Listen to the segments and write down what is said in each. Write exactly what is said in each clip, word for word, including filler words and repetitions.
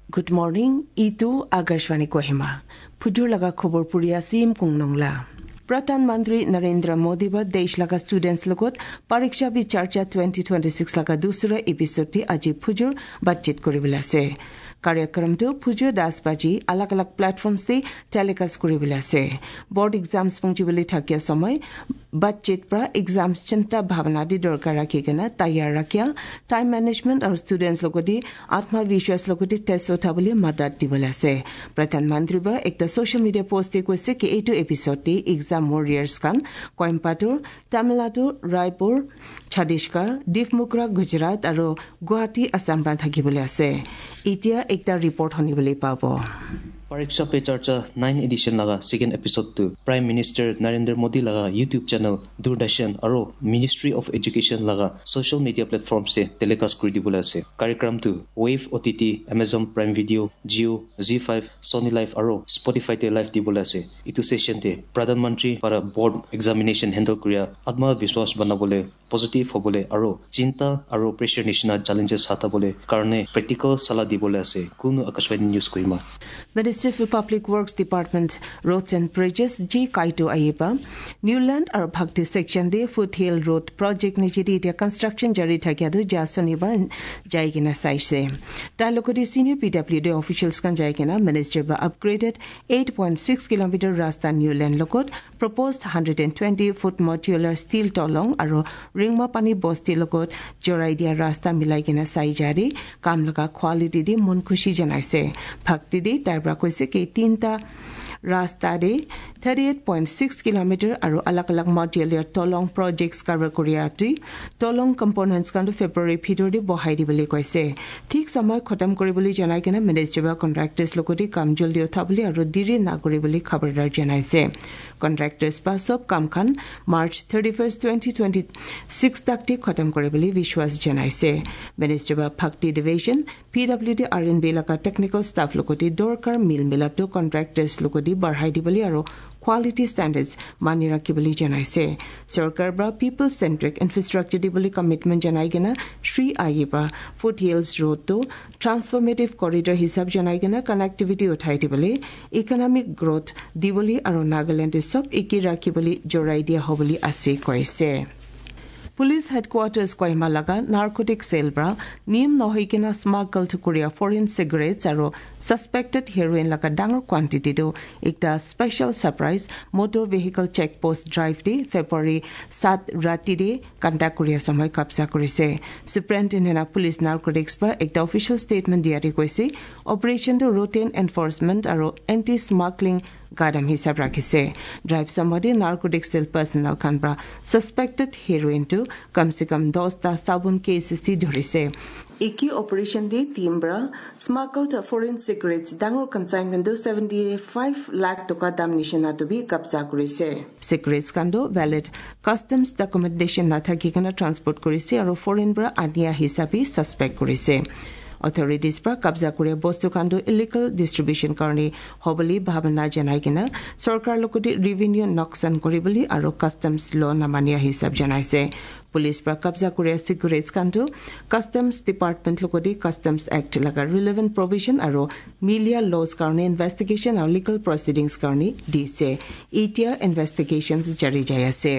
Good morning, itu Agashwani Kohima. Pujur laga khobor puriya sim kungnongla. Pradhan Mantri Narendra Modi ba desh laga students logot pariksha bi charcha twenty twenty-six laga dusra episode ti aji pujur batchit koribula ase. कार्यक्रम तो पुजो दास बाजी अलग अलग platform से telecast करबिल আছে board exams punctually थाकिया समय बच्चेत प्रा exams चिंता भावना दि दरकार राखिगना तैयार राखिया टाइम मैनेजमेंट और स्टूडेंट्स लगोदि आत्मविश्वास लगोदि टेस्ट उठाबली मदद दिबल আছে प्रधानमंत्री बा एकटा सोशल मीडिया पोस्ट दि কৈছে कि एटु एपिसोड दि एग्जाम वॉरियर्स कान कोयम्बाटुर तमिलनाडु रायपुर छत्तीसगढ़ डिफमुकरा गुजरात और गुवाहाटी आसाम बा থাকিবলৈ আছে इतिया एकटा रिपोर्ट हनिबले पाबो परीक्षा पे चर्चा नाइन एडिशन लगा second episode to prime minister Narendra Modi लगा यूट्यूब चैनल दूरदर्शन और मिनिस्ट्री ऑफ एजुकेशन लगा सोशल मीडिया प्लेटफॉर्म से टेलीकास्ट कर दिबले আছে कार्यक्रम to wave OTT Amazon prime video Jio Zee five Sony live और स्पॉटिफाई ते लाइव दिबले আছে इटु सेशन ते प्रधानमंत्री para बोर्ड एग्जामिनेशन हैंडल करिया आत्मविश्वास बनाबले पॉजिटिव होबले और चिंता और प्रेशर निशिना चैलेंजेस हाताबले कारणे प्रैक्टिकल सलाह दिबले আছে कुनु आकाशवाणी न्यूज कोइमा Ministry for Public Works Department Roads and Bridges G Kaito Ayeba Newland or Bhakti section de Foothill Road project nijidi dia construction jari thakiadu ja sonibar jaigina saise talokodi senior P W D officials kan jaigina minister ba upgraded eight point six kilometer rasta Newland lokot proposed one hundred twenty foot modular steel tolong aro ringma pani bosti lokot jorai dia rasta milaigina sai jari kam laga quality di mon khushi janaise Bhakti de tabra কৈছে कि तीनटा रास्ता दे thirty-eight point six kilometer আৰু अलग अलग modular टोलोंग projects cover কৰিয়াতি टोलोंग कंपोनेंट्स কান ফেব্ৰুৱাৰী ভিতৰতে বহাই দিবলৈ কৈছে ঠিক সময় খতম কৰিবলৈ জনাই কিনে মিনিষ্টাৰ কন্ট্ৰাক্টৰ্ছ লগতে কাম জলদি উঠাবলৈ আৰু দিৰি না কৰিবলৈ খবৰদাৰ জনাইছে কন্ট্ৰাক্টৰ্ছ পা সব কামখান মাৰ্চ thirty-first twenty twenty-six তাকতে খতম কৰিবলৈ বিশ্বাস জনাইছে মিনিষ্টাৰ ভক্তি ডিভিজন পিডব্লিউডি আৰএনবি লকা টেকনিক্যাল ষ্টাফ লগতে দৰকাৰ মিল মিলাপটো কন্ট্ৰাক্টৰ্ছ লগতে বঢ়াই দিবলৈ আৰু quality standards mani rakibali janaise sarkar bra people centric infrastructure dibali commitment janai gena Shri Ayeba Foothills Road to transformative corridor hisab janai gena connectivity uthai dibali economic growth dibali aru Nagaland sob eki rakibali jorai dia hobali ase koise Police headquarters Kohima laga narcotic cell bra nim nohikena smuggle to Korea foreign cigarettes aro suspected heroin laga dangor quantity do ekta special surprise motor vehicle check post drive de February seven rati de kanta Korea samoy kapsa korise superintendent police narcotics par ekta official statement diari koise operation to routine enforcement aro anti smuggling gadam hisab rakhise drive somebody narcotic cell personnel kanbra suspected heroin to kam se kam ten ta sabun cases ti dhorise eki operation de timbra smuggled foreign cigarettes dangor consignment do seventy-five lakh toka dam nishana to be kapsa korise cigarettes kando valid customs documentation na thaki kana transport korise aro foreign bra ania hisabi suspect korise authorities pra kabza kore bostu kando illegal distribution karni hobali bhavana janai kina sarkar lokoti revenue noksan koriboli aro customs law na mania hisab janaise police pra kabza kore cigarettes kando customs department lokoti customs act laga relevant provision aro milia laws karni investigation or legal proceedings karni dise etia investigations jari jayase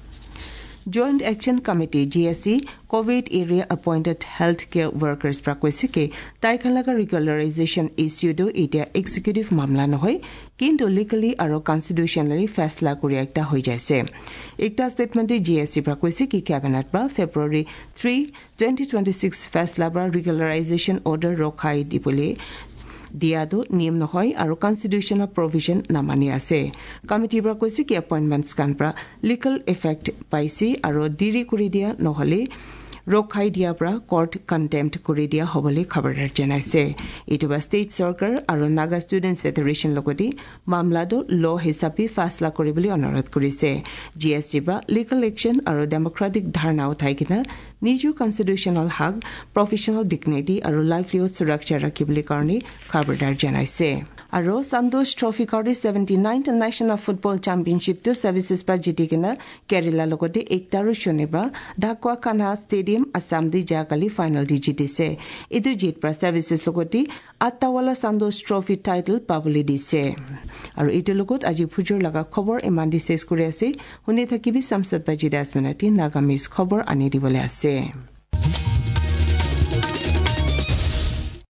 Joint Action Committee G S C COVID area appointed healthcare workers prakwesike taikalaga regularization issue do etia executive mamla nohoy kintu legally aro constitutionally faisla kori ekta hoi jaise ekta statement G S C prakwesike cabinet ba February three twenty twenty-six faisla ba regularization order rokhai dibole diado niyam nohoy aro constitutional provision na mani ase committee bra koise ki appointments kan pra legal effect paisi aro diri kuri dia nohole rokhai dia pra court contempt kuri dia hobole khabar janaise ituba state sarkar aro Naga Students Federation logoti mamla do law hisabi fasla koriboli onorat korise G S T bra legal action aro democratic dharna uthai kina Niju constitutional hak professional dignity aro livelihood suraksha rakhibole karni khabardaar janaise আৰু Santosh trophy কাউৰি seventy-ninth national football চেম্পিয়নশ্বিপটো services পৰা জিতি কিনা কেৰালা লগতে একটা আৰু শনিবাৰ ঢাকুৱা খানা ষ্টেডিয়াম আসাম দি জাকালি ফাইনেল দি জিতিছে এইটো জিত পৰা সাৰ্ভিসেছ লগতে আটাৱালা সন্তোষ ট্ৰফি টাইটেল পাবলৈ দিছে আৰু এইটো লগত আজি ফুজৰ লগা খবৰ ইমান দি শেষ কৰি আছে শুনি থাকিবি সংসদ বাজি দহ মিনিট নাগামিজ খবৰ আনি দিবলৈ আছে